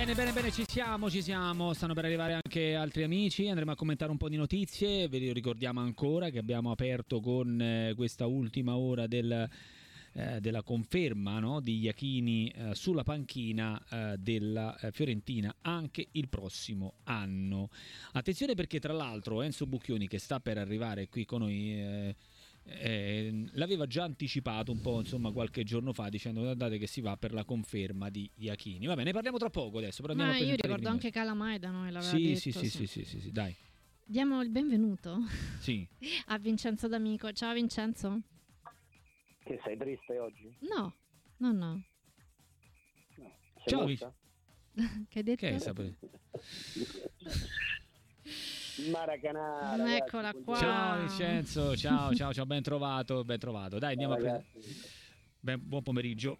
Bene, ci siamo, stanno per arrivare anche altri amici, andremo a commentare un po' di notizie, ve li ricordiamo ancora che abbiamo aperto con questa ultima ora della conferma, no, di Iachini sulla panchina della Fiorentina anche il prossimo anno. Attenzione perché tra l'altro Enzo Bucchioni, che sta per arrivare qui con noi, l'aveva già anticipato un po', insomma, qualche giorno fa, dicendo guardate che si va per la conferma di Iachini. Vabbè, ne parliamo tra poco adesso, però andiamo a io presentare ricordo anche Calamai da noi l'aveva detto. Sì, dai. Diamo il benvenuto Sì. a Vincenzo D'Amico. Ciao Vincenzo. Che sei triste oggi? No. Ciao. Che hai detto? Che hai saputo? Maracanã. Eccola qua. Ciao Vincenzo, ciao, ben trovato. Dai, andiamo a prendere. Buon pomeriggio.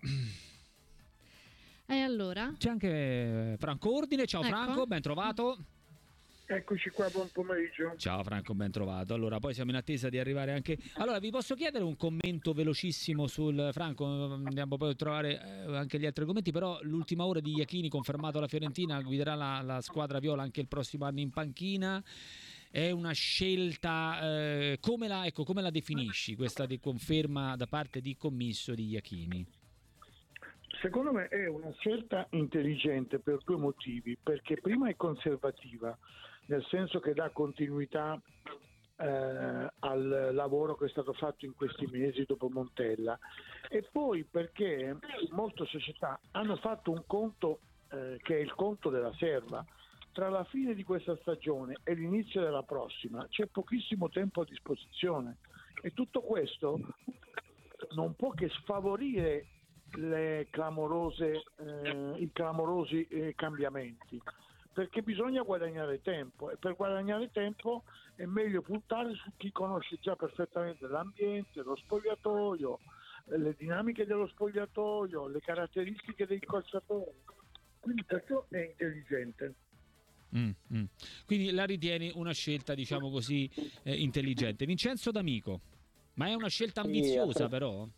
E allora? C'è anche Franco Ordine. Ciao, ecco. Franco, ben trovato. Eccoci qua, buon pomeriggio. Ciao Franco, ben trovato. Allora, poi siamo in attesa di arrivare anche... Allora, vi posso chiedere un commento velocissimo sul... Franco, andiamo poi a trovare anche gli altri commenti, però l'ultima ora di Iachini, confermato alla Fiorentina, guiderà la squadra viola anche il prossimo anno in panchina. È una scelta... come la definisci, questa di conferma da parte di commisso di Iachini? Secondo me è una scelta intelligente per due motivi, perché prima è conservativa, nel senso che dà continuità al lavoro che è stato fatto in questi mesi dopo Montella, e poi perché molte società hanno fatto un conto che è il conto della serva. Tra la fine di questa stagione e l'inizio della prossima c'è pochissimo tempo a disposizione, e tutto questo non può che sfavorire i clamorosi cambiamenti, perché bisogna guadagnare tempo, e per guadagnare tempo è meglio puntare su chi conosce già perfettamente l'ambiente, lo spogliatoio, le dinamiche dello spogliatoio, le caratteristiche dei calciatori. Quindi perciò è intelligente. Quindi la ritieni una scelta, diciamo così, intelligente. Vincenzo D'Amico, ma è una scelta ambiziosa, però?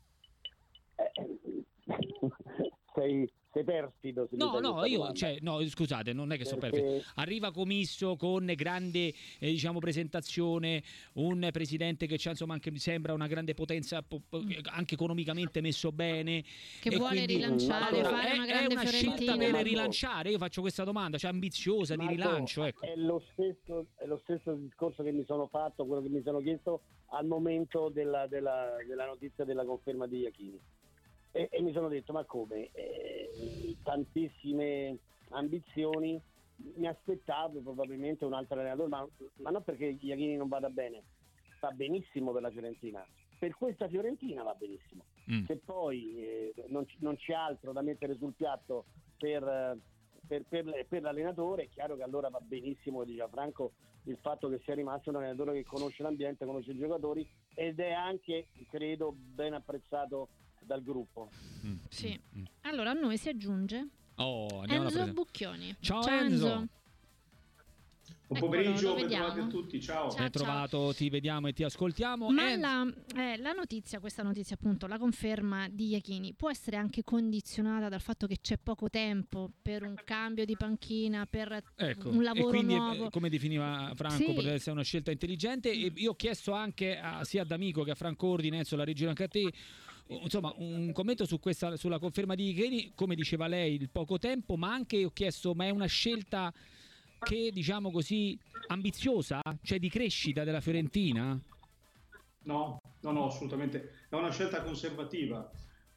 Sei perfido. Scusate, non è che sono perfido. Arriva commisso con grande presentazione, un presidente che c'ha, insomma, anche mi sembra una grande potenza, anche economicamente messo bene, che vuole rilanciare, fare una grande Fiorentina. È una scelta per rilanciare? Io faccio questa domanda, ambiziosa, di rilancio, ecco. È lo stesso discorso che mi sono fatto, quello che mi sono chiesto al momento della notizia della conferma di Iachini. E mi sono detto, ma come? Tantissime ambizioni, mi aspettavo probabilmente un altro allenatore, ma non perché Iachini non vada bene, va benissimo per la Fiorentina, per questa Fiorentina va benissimo. Se poi non c'è altro da mettere sul piatto per l'allenatore, è chiaro che allora va benissimo, come diceva Franco, il fatto che sia rimasto un allenatore che conosce l'ambiente, conosce i giocatori, ed è anche, credo, ben apprezzato dal gruppo. Sì. Allora a noi si aggiunge Enzo Bucchioni. Ciao Enzo. Buon pomeriggio, bentrovati a tutti, ciao. Ben trovato, ti vediamo e ti ascoltiamo. Ma la notizia, questa notizia appunto, la conferma di Iachini, può essere anche condizionata dal fatto che c'è poco tempo per un cambio di panchina, per un lavoro e quindi, nuovo. Come definiva Franco, potrebbe essere una scelta intelligente. E io ho chiesto anche sia a D'Amico che a Franco Ordine, Enzo, la rigiro anche a te, insomma, un commento sulla conferma di Iachini. Come diceva lei, il poco tempo, ma anche ho chiesto, ma è una scelta che, diciamo così, ambiziosa, cioè di crescita della Fiorentina? No, assolutamente. È una scelta conservativa.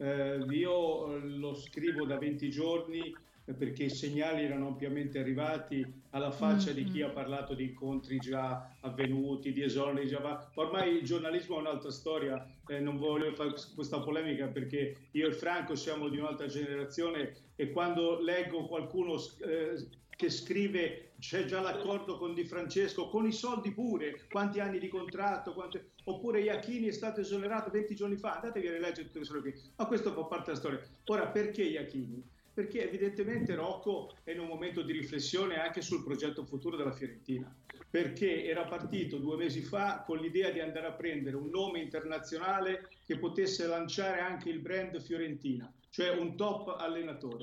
Io lo scrivo da 20 giorni perché i segnali erano ampiamente arrivati, alla faccia di chi ha parlato di incontri già avvenuti, di esoneri già. Ormai il giornalismo è un'altra storia, non voglio fare questa polemica perché io e Franco siamo di un'altra generazione, e quando leggo qualcuno che scrive c'è già l'accordo con Di Francesco, con i soldi pure, quanti anni di contratto, oppure Iachini è stato esonerato 20 giorni fa, andatevi a rileggere tutte le storie qui, ma questo fa parte della storia. Ora, perché Iachini? Perché evidentemente Rocco è in un momento di riflessione anche sul progetto futuro della Fiorentina, perché era partito 2 mesi fa con l'idea di andare a prendere un nome internazionale che potesse lanciare anche il brand Fiorentina, cioè un top allenatore.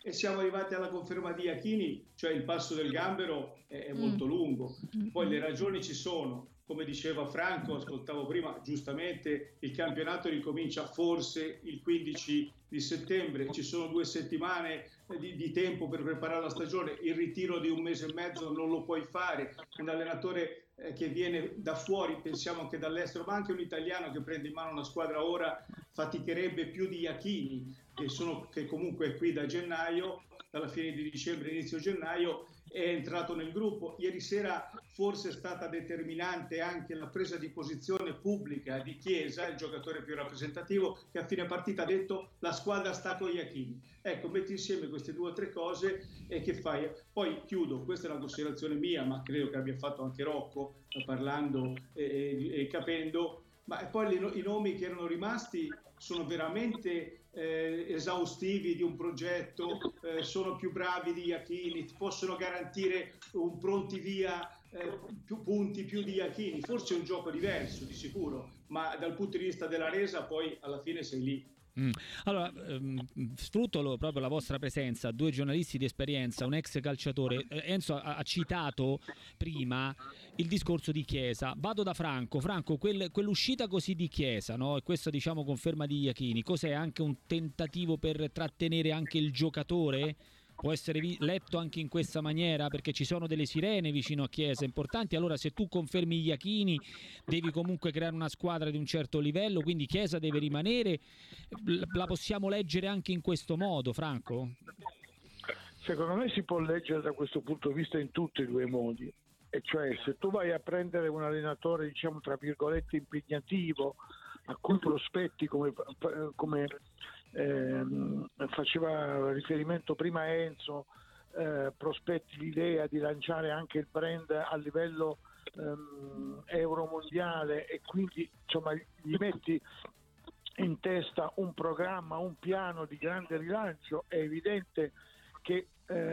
e siamo arrivati alla conferma di Iachini, cioè il passo del gambero è molto lungo. Poi le ragioni ci sono, come diceva Franco, ascoltavo prima, giustamente il campionato ricomincia forse il 15 di settembre, ci sono 2 settimane di tempo per preparare la stagione, il ritiro di 1 mese e mezzo non lo puoi fare, un allenatore che viene da fuori, pensiamo anche dall'estero, ma anche un italiano che prende in mano una squadra ora faticherebbe più di Iachini, che comunque è qui da gennaio, dalla fine di dicembre, inizio gennaio, è entrato nel gruppo. Ieri sera forse è stata determinante anche la presa di posizione pubblica di Chiesa, il giocatore più rappresentativo, che a fine partita ha detto la squadra sta con Iachini. Ecco, metti insieme queste 2 o 3 cose e che fai? Poi chiudo, questa è una considerazione mia, ma credo che abbia fatto anche Rocco, parlando e capendo, ma poi i nomi che erano rimasti sono veramente esaustivi di un progetto, sono più bravi di Iachini, possono garantire un pronti via più punti più di Iachini, forse è un gioco diverso di sicuro, ma dal punto di vista della resa poi alla fine sei lì. Allora, sfrutto proprio la vostra presenza, 2 giornalisti di esperienza, un ex calciatore. Enzo ha citato prima il discorso di Chiesa. Vado da Franco, quell'uscita così di Chiesa, no? E questa diciamo conferma di Iachini, cos'è? Anche un tentativo per trattenere anche il giocatore? Può essere letto anche in questa maniera, perché ci sono delle sirene vicino a Chiesa importanti. Allora se tu confermi Iachini devi comunque creare una squadra di un certo livello, quindi Chiesa deve rimanere. La possiamo leggere anche in questo modo, Franco? Secondo me si può leggere da questo punto di vista in tutti e 2 i modi, e cioè se tu vai a prendere un allenatore diciamo tra virgolette impegnativo, a cui prospetti come faceva riferimento prima Enzo, prospetti l'idea di lanciare anche il brand a livello euromondiale, e quindi insomma gli metti in testa un programma, un piano di grande rilancio, è evidente che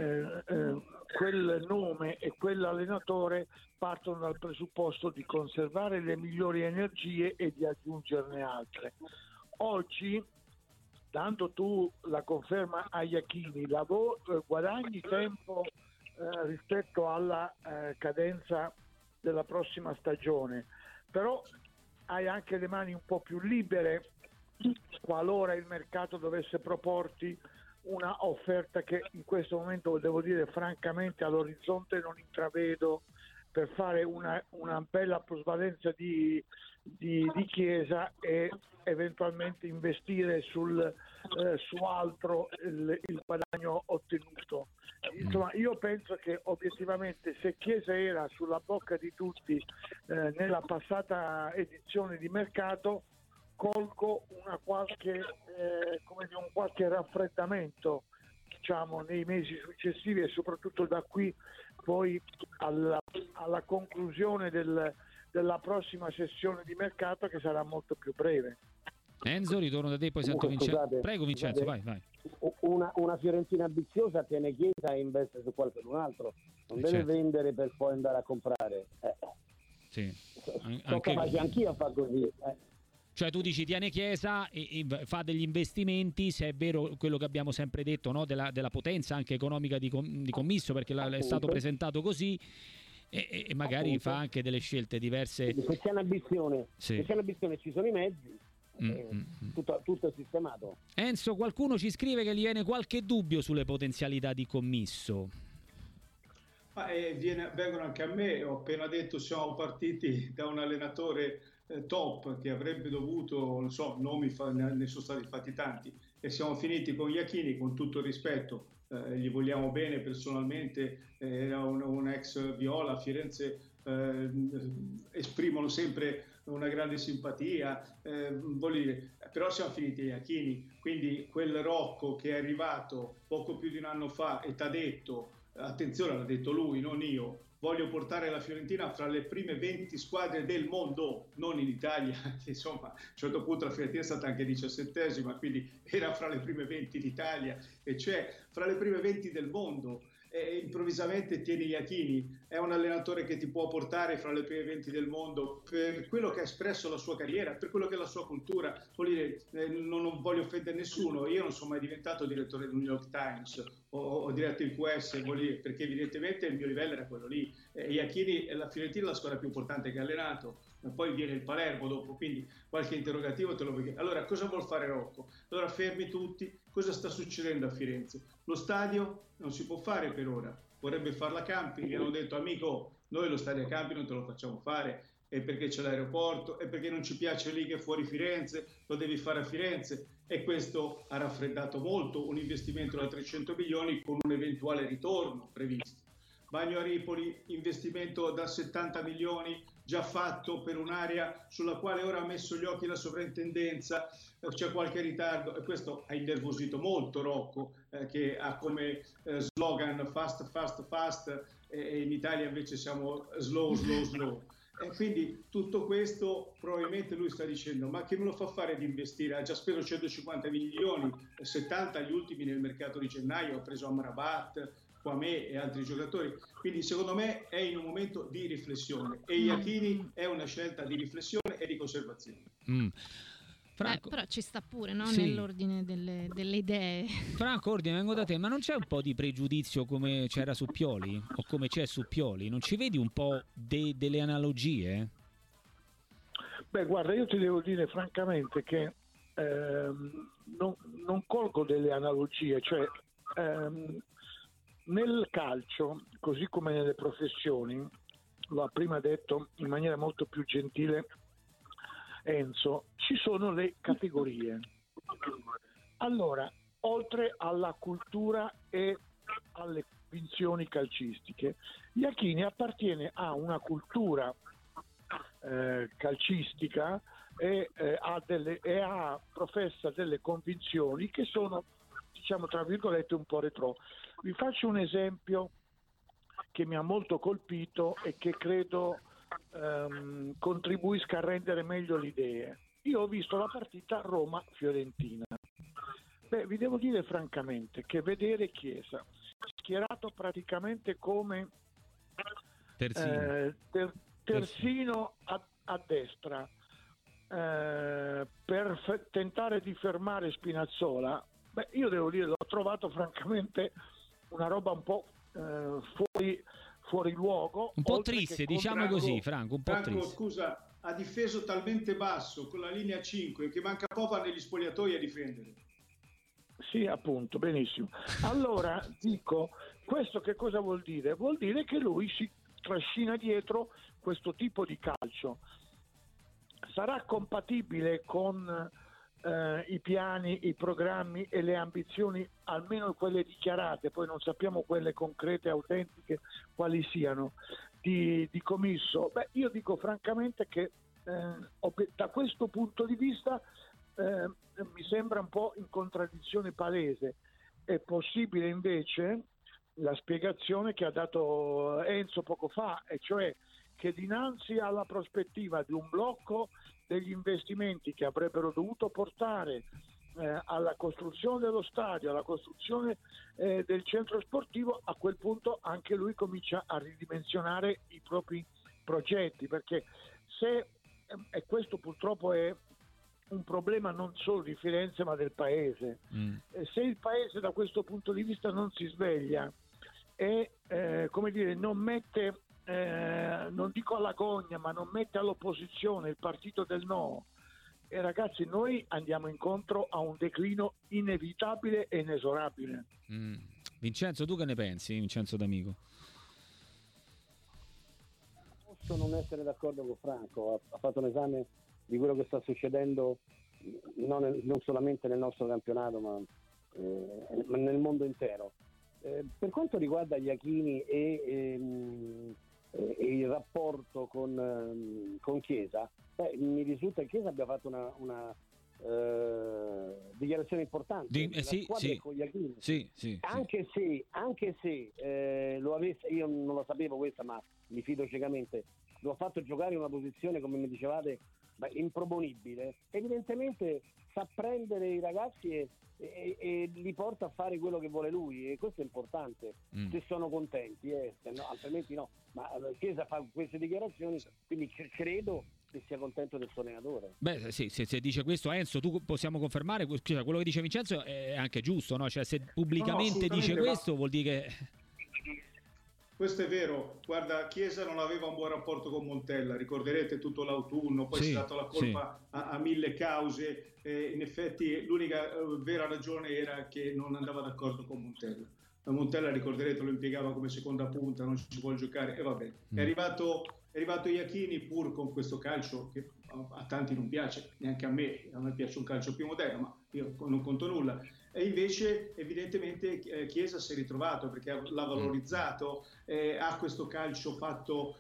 quel nome e quell'allenatore partono dal presupposto di conservare le migliori energie e di aggiungerne altre. Oggi, dando tu la conferma a Iachini, guadagni tempo rispetto alla cadenza della prossima stagione, però hai anche le mani un po' più libere qualora il mercato dovesse proporti una offerta che in questo momento, devo dire francamente, all'orizzonte non intravedo, per fare una bella plusvalenza di Chiesa e eventualmente investire su altro il guadagno ottenuto. Insomma, io penso che obiettivamente, se Chiesa era sulla bocca di tutti nella passata edizione di mercato, colgo un qualche raffreddamento diciamo nei mesi successivi, e soprattutto da qui poi alla conclusione della prossima sessione di mercato, che sarà molto più breve. Enzo, ritorno da te, poi sento Vincenzo. Prego Vincenzo, vai. Una Fiorentina ambiziosa tiene Chiesa e investe su qualcun altro, non deve vendere per poi andare a comprare. Sì. Anch'io fa così. Cioè tu dici tiene Chiesa e fa degli investimenti, se è vero quello che abbiamo sempre detto, no? della potenza anche economica di Commisso, perché è stato presentato così, e magari fa anche delle scelte diverse. Se c'è un'ambizione, ci sono i mezzi, tutto è sistemato. Enzo, qualcuno ci scrive che gli viene qualche dubbio sulle potenzialità di Commisso. Vengono anche a me. Ho appena detto siamo partiti da un allenatore top che avrebbe dovuto, non so, nomi ne sono stati fatti tanti, e siamo finiti con Iachini. Con tutto il rispetto, gli vogliamo bene personalmente, era un ex Viola, a Firenze esprimono sempre una grande simpatia, però siamo finiti Iachini, quindi quel Rocco che è arrivato poco più di un anno fa e t'ha detto, attenzione, l'ha detto lui, non io, voglio portare la Fiorentina fra le prime 20 squadre del mondo, non in Italia, che insomma a un certo punto la Fiorentina è stata anche 17esima, quindi era fra le prime 20 d'Italia, e cioè fra le prime 20 del mondo. improvvisamente tieni Iachini. È un allenatore che ti può portare fra le prime 20 del mondo per quello che ha espresso la sua carriera, per quello che è la sua cultura. Vuol dire, non voglio offendere nessuno, io non sono mai diventato direttore del New York Times o direttore del QS, perché evidentemente il mio livello era quello lì. Iachini è la Fiorentina, la squadra più importante che ha allenato, poi viene il Palermo dopo, quindi qualche interrogativo te lo voglio chiedere. Allora, cosa vuol fare Rocco? Allora fermi tutti, cosa sta succedendo a Firenze? Lo stadio non si può fare per ora, vorrebbe farla Campi, gli hanno detto amico, noi lo stadio a Campi non te lo facciamo fare, è perché c'è l'aeroporto, è perché non ci piace lì che è fuori Firenze, lo devi fare a Firenze, e questo ha raffreddato molto un investimento da 300 milioni con un eventuale ritorno previsto. Bagno a Ripoli, investimento da 70 milioni già fatto per un'area sulla quale ora ha messo gli occhi la sovrintendenza, c'è qualche ritardo, e questo ha innervosito molto Rocco, che ha come slogan fast, fast, fast, e in Italia invece siamo slow, slow, slow. E quindi tutto questo probabilmente lui sta dicendo, ma che me lo fa fare di investire? Ha già speso 150 milioni, 70 gli ultimi nel mercato di gennaio, ha preso Amrabat, Kwame e altri giocatori, quindi secondo me è in un momento di riflessione e Iachini è una scelta di riflessione e di conservazione. Franco. Però ci sta pure, no? Sì. Nell'ordine delle idee. Franco, Ordine, vengo da te, ma non c'è un po' di pregiudizio come c'era su Pioli o come c'è su Pioli? Non ci vedi un po' delle analogie? Beh, guarda, io ti devo dire francamente che non colgo delle analogie, cioè nel calcio, così come nelle professioni, lo ha prima detto in maniera molto più gentile Enzo, ci sono le categorie. Allora, oltre alla cultura e alle convinzioni calcistiche, Iachini appartiene a una cultura calcistica e professa delle convinzioni che sono, diciamo tra virgolette, un po' retro. Vi faccio un esempio che mi ha molto colpito e che credo contribuisca a rendere meglio le idee. Io ho visto la partita Roma-Fiorentina. Beh, vi devo dire francamente che vedere Chiesa schierato praticamente come terzino a destra per tentare di fermare Spinazzola, beh, io devo dire, l'ho trovato francamente una roba un po' fuori luogo, un po' triste, diciamo così, Franco, un po' triste. Scusa, ha difeso talmente basso con la linea 5 che manca poco negli spogliatoi a difendere. Sì, appunto, benissimo. Allora dico, questo che cosa vuol dire? Vuol dire che lui si trascina dietro questo tipo di calcio. Sarà compatibile con i piani, i programmi e le ambizioni, almeno quelle dichiarate, poi non sappiamo quelle concrete, autentiche, quali siano, di Commisso? Beh, io dico francamente che da questo punto di vista mi sembra un po' in contraddizione palese. È possibile invece la spiegazione che ha dato Enzo poco fa, e cioè che dinanzi alla prospettiva di un blocco degli investimenti che avrebbero dovuto portare alla costruzione dello stadio, alla costruzione del centro sportivo, a quel punto anche lui comincia a ridimensionare i propri progetti, perché e questo purtroppo è un problema non solo di Firenze ma del paese. Se il paese da questo punto di vista non si sveglia e come dire, non mette non dico alla gogna, ma non mette all'opposizione il partito del no, e ragazzi, noi andiamo incontro a un declino inevitabile e inesorabile. Vincenzo, tu che ne pensi, Vincenzo D'Amico? Posso non essere d'accordo con Franco, ha fatto un esame di quello che sta succedendo non solamente nel nostro campionato ma nel mondo intero. Per quanto riguarda Iachini e il rapporto con Chiesa, mi risulta che Chiesa abbia fatto una dichiarazione importante. Sì. Con Iachini. Anche se lo avesse, io non lo sapevo questa, ma mi fido ciecamente, lo ha fatto giocare in una posizione, come mi dicevate, improponibile, evidentemente sa prendere i ragazzi e li porta a fare quello che vuole lui, e questo è importante, se sono contenti, no, altrimenti no. Ma Chiesa fa queste dichiarazioni, quindi credo che sia contento del suo allenatore. Beh, sì, se dice questo Enzo, tu possiamo confermare, quello che dice Vincenzo è anche giusto, no? Cioè, se pubblicamente dice questo vuol dire che... Questo è vero, guarda, Chiesa non aveva un buon rapporto con Montella, ricorderete tutto l'autunno, poi si è dato la colpa a mille cause, in effetti l'unica vera ragione era che non andava d'accordo con Montella. Montella, ricorderete, lo impiegava come seconda punta, non ci vuole giocare, e vabbè. È arrivato Iachini pur con questo calcio che a tanti non piace, neanche a me piace un calcio più moderno, ma io non conto nulla. E invece evidentemente Chiesa si è ritrovato perché l'ha valorizzato, ha questo calcio fatto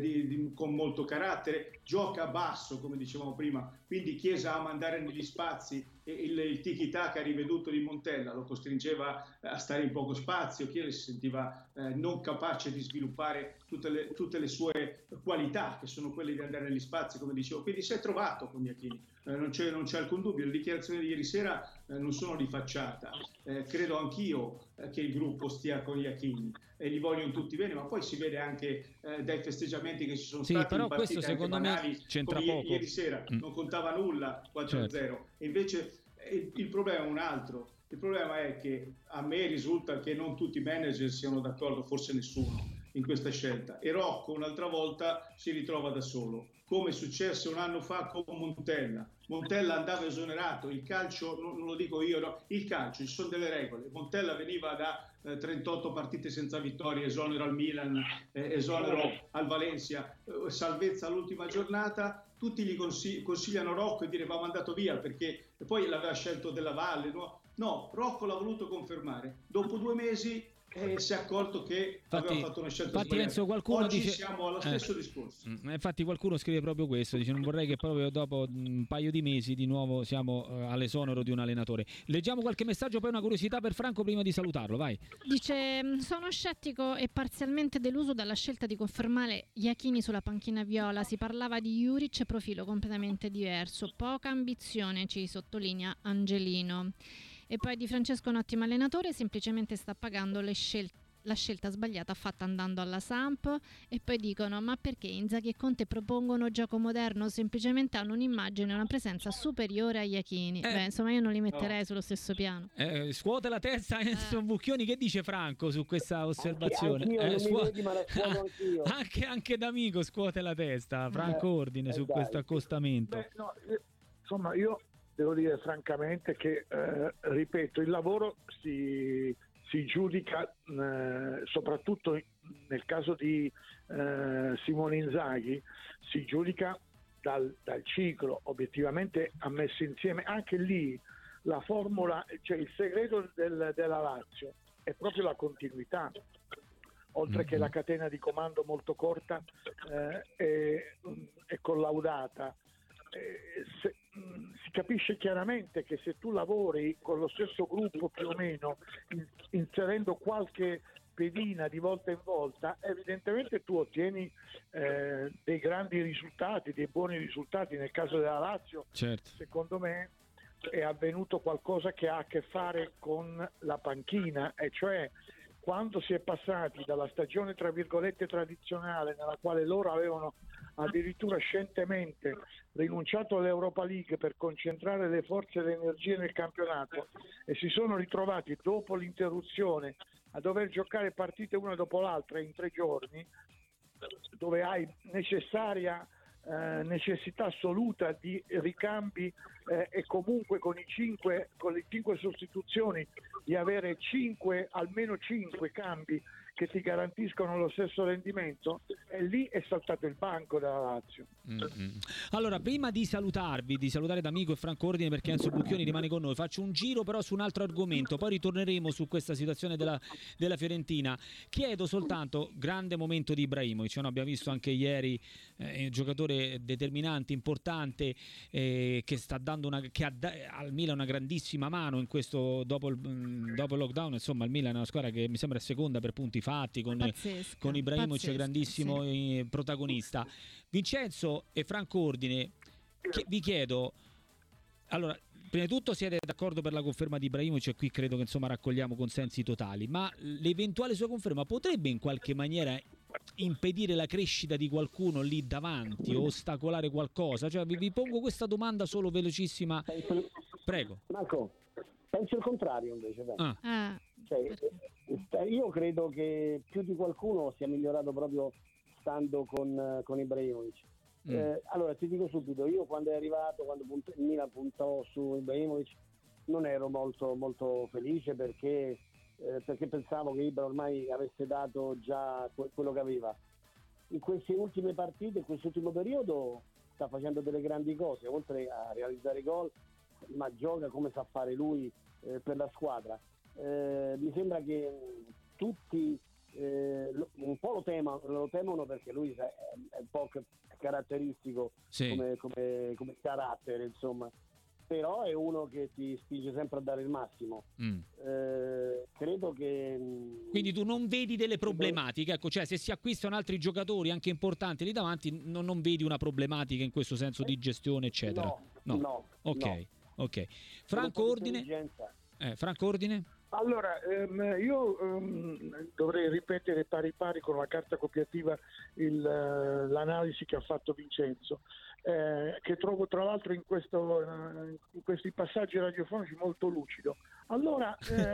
con molto carattere, gioca basso come dicevamo prima, quindi Chiesa ama andare negli spazi, e il tiki-taka riveduto di Montella lo costringeva a stare in poco spazio. Chiesa si sentiva non capace di sviluppare tutte le sue qualità, che sono quelle di andare negli spazi, come dicevo, quindi si è trovato con Iachini. Non c'è alcun dubbio, le dichiarazioni di ieri sera non sono di facciata, credo anch'io che il gruppo stia con Iachini e li vogliono tutti bene, ma poi si vede anche dai festeggiamenti che ci sono stati, però in partite questo secondo me c'entra poco. Ieri sera non contava nulla, 4-0, certo. E invece il problema è un altro. Il problema è che a me risulta che non tutti i manager siano d'accordo, forse nessuno, in questa scelta, e Rocco un'altra volta si ritrova da solo, come successe un anno fa con Montella. Montella andava esonerato, il calcio, non lo dico io, no, il calcio, ci sono delle regole. Montella veniva da 38 partite senza vittorie, esonero al Milan, esonero al Valencia, salvezza all'ultima giornata, tutti gli consigliano Rocco e dire va mandato via, perché poi l'aveva scelto Della Valle, no, Rocco l'ha voluto confermare, dopo 2 mesi si è accorto che aveva fatto una scelta sbagliata. Enzo, qualcuno oggi dice... siamo allo stesso discorso. Infatti qualcuno scrive proprio questo, dice non vorrei che proprio dopo un paio di mesi di nuovo siamo all'esonero di un allenatore. Leggiamo qualche messaggio, poi una curiosità per Franco prima di salutarlo, vai. Dice sono scettico e parzialmente deluso dalla scelta di confermare Iachini sulla panchina viola. Si parlava di Juric, profilo completamente diverso, poca ambizione, ci sottolinea Angelino. E poi Di Francesco un ottimo allenatore, semplicemente sta pagando la scelta sbagliata fatta andando alla Samp. E poi dicono ma perché Inzaghi e Conte propongono gioco moderno, semplicemente hanno un'immagine e una presenza superiore a Iachini. Insomma io non li metterei sullo stesso piano. Scuote la testa Enzo Bucchioni, che dice Franco su questa osservazione? Anche D'Amico scuote la testa, Franco Ordine su questo accostamento. Insomma io devo dire francamente che, ripeto, il lavoro si giudica, soprattutto nel caso di Simone Inzaghi, si giudica dal ciclo. Obiettivamente ha messo insieme anche lì la formula, cioè il segreto della Lazio è proprio la continuità, oltre che la catena di comando molto corta e collaudata. Si capisce chiaramente che se tu lavori con lo stesso gruppo più o meno, inserendo qualche pedina di volta in volta, evidentemente tu ottieni dei grandi risultati, dei buoni risultati. Nel caso della Lazio, certo, secondo me è avvenuto qualcosa che ha a che fare con la panchina, e cioè quando si è passati dalla stagione tra virgolette tradizionale, nella quale loro avevano addirittura scientemente rinunciato all'Europa League per concentrare le forze e le energie nel campionato, e si sono ritrovati dopo l'interruzione a dover giocare partite una dopo l'altra in 3 giorni, dove hai necessità assoluta di ricambi, e comunque con le 5 sostituzioni di avere almeno 5 cambi che ti garantiscono lo stesso rendimento, e lì è saltato il banco della Lazio. Allora, prima di salutare D'Amico e Franco Ordine, perché Enzo Bucchioni rimane con noi, faccio un giro però su un altro argomento, poi ritorneremo su questa situazione della Fiorentina. Chiedo soltanto, grande momento di Ibrahimovic, abbiamo visto anche ieri un giocatore determinante, importante, che sta dando al Milan una grandissima mano in questo dopo il lockdown. Insomma, il Milan è una squadra che mi sembra seconda per punti fatti, con Ibrahimovic grandissimo, sì, protagonista. Vincenzo e Franco Ordine, vi chiedo, allora, prima di tutto siete d'accordo per la conferma di Ibrahimovic, e qui credo che insomma raccogliamo consensi totali, ma l'eventuale sua conferma potrebbe in qualche maniera impedire la crescita di qualcuno lì davanti o ostacolare qualcosa? Cioè, vi pongo questa domanda solo velocissima. Prego. Marco, penso il contrario invece. Cioè, io credo che più di qualcuno sia migliorato proprio stando con Ibrahimovic. Allora ti dico subito, io quando è arrivato, quando il Milan puntò su Ibrahimovic, non ero molto, molto felice perché pensavo che Ibra ormai avesse dato già quello che aveva. In queste ultime partite, in questo ultimo periodo sta facendo delle grandi cose, oltre a realizzare gol, ma gioca come sa fare lui per la squadra. Mi sembra che tutti un po' lo temono perché lui è un po' caratteristico, sì, come carattere, insomma, però è uno che ti spinge sempre a dare il massimo. Credo che quindi tu non vedi delle problematiche, ecco, cioè se si acquistano altri giocatori anche importanti lì davanti non vedi una problematica in questo senso di gestione eccetera? No. Ok. Franco Ordine? Allora, io dovrei ripetere pari con la carta copiativa l'analisi che ha fatto Vincenzo, che trovo tra l'altro in questi passaggi radiofonici molto lucido. Allora,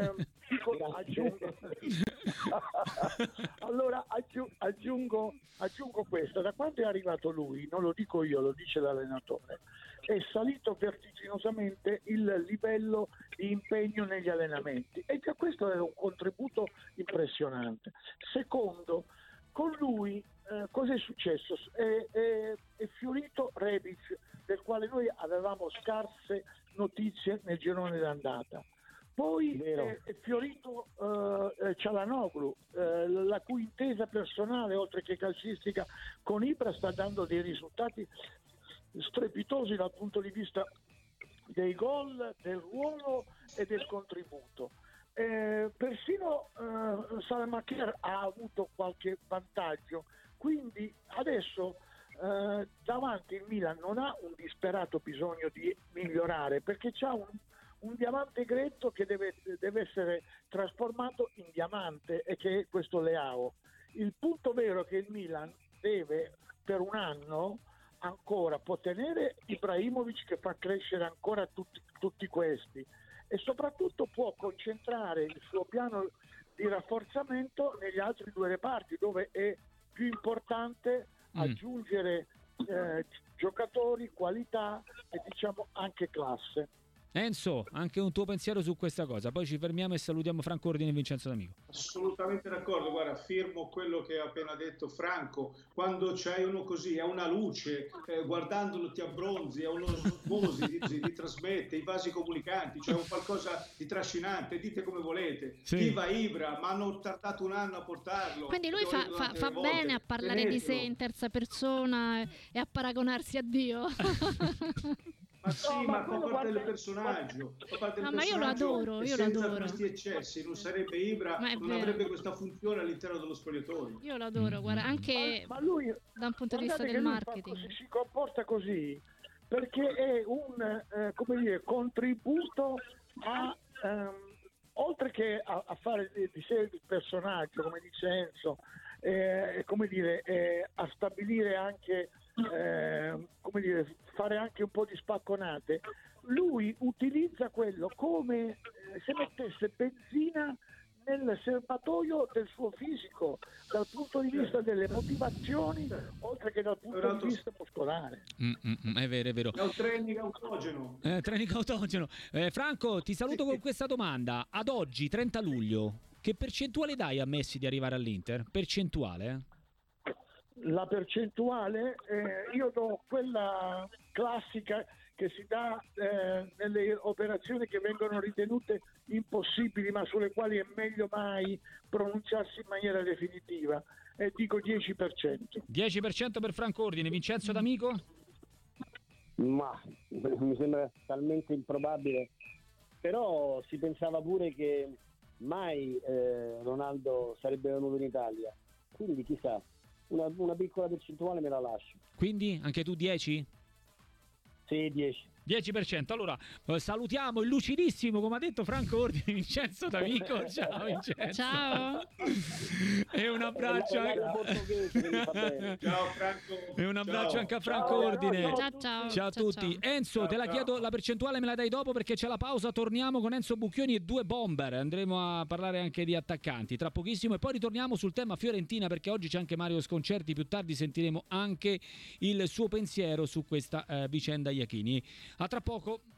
aggiungo questo: da quando è arrivato lui, non lo dico io, lo dice l'allenatore, è salito vertiginosamente il livello di impegno negli allenamenti, e già questo è un contributo impressionante. Secondo, con lui cosa è successo? È fiorito Rebic, del quale noi avevamo scarse notizie nel girone d'andata. Poi è fiorito Çalhanoğlu, la cui intesa personale, oltre che calcistica, con Ibra sta dando dei risultati strepitosi dal punto di vista dei gol, del ruolo e del contributo. Persino Salamaker ha avuto qualche vantaggio, quindi adesso davanti il Milan non ha un disperato bisogno di migliorare, perché c'ha un diamante gretto che deve essere trasformato in diamante, e che è questo Leao. Il punto vero è che il Milan deve per un anno ancora può tenere Ibrahimovic, che fa crescere ancora tutti questi, e soprattutto può concentrare il suo piano di rafforzamento negli altri due reparti, dove è più importante aggiungere giocatori, qualità e diciamo anche classe. Enzo, anche un tuo pensiero su questa cosa, poi ci fermiamo e salutiamo Franco Ordine e Vincenzo D'Amico. Assolutamente d'accordo, guarda, firmo quello che ha appena detto Franco. Quando c'hai uno così, ha una luce, guardandolo ti abbronzi, ha uno osmosi, ti trasmette i vasi comunicanti, cioè un qualcosa di trascinante, dite come volete. Sì. Viva Ibra, ma hanno tardato un anno a portarlo. Quindi lui fa bene a parlare di sé in terza persona e a paragonarsi a Dio. Ma sì, ma fa parte del personaggio. Ma io lo adoro, senza questi eccessi non sarebbe Ibra, non avrebbe questa funzione all'interno dello spogliatoio. Io lo adoro, guarda, anche ma lui, da un punto di vista del marketing. Si comporta così perché è un contributo a oltre che a fare di sé il personaggio, come dice Enzo, a stabilire anche fare anche un po' di spacconate. Lui utilizza quello come se mettesse benzina nel serbatoio del suo fisico, dal punto di vista delle motivazioni, oltre che dal punto di vista muscolare. È vero. È un training autogeno. Franco, ti saluto con questa domanda. Ad oggi, 30 luglio, che percentuale dai a Messi di arrivare all'Inter? Percentuale? La percentuale, io do quella classica che si dà nelle operazioni che vengono ritenute impossibili, ma sulle quali è meglio mai pronunciarsi in maniera definitiva, e dico 10%. 10% per Franco Ordine. Vincenzo D'Amico? Ma mi sembra talmente improbabile, però si pensava pure che mai Ronaldo sarebbe venuto in Italia, quindi chissà. Una piccola percentuale me la lascio. Quindi anche tu 10? Sì, 10%. Allora salutiamo il lucidissimo, come ha detto Franco Ordine, Vincenzo D'Amico. Ciao Vincenzo. Ciao. E un abbraccio ciao Franco. E un abbraccio anche a Franco Ordine. Ciao a tutti. Enzo, te la chiedo, la percentuale me la dai dopo perché c'è la pausa. Torniamo con Enzo Bucchioni e 2 bomber. Andremo a parlare anche di attaccanti tra pochissimo e poi ritorniamo sul tema Fiorentina, perché oggi c'è anche Mario Sconcerti. Più tardi sentiremo anche il suo pensiero su questa vicenda Iachini. A tra poco.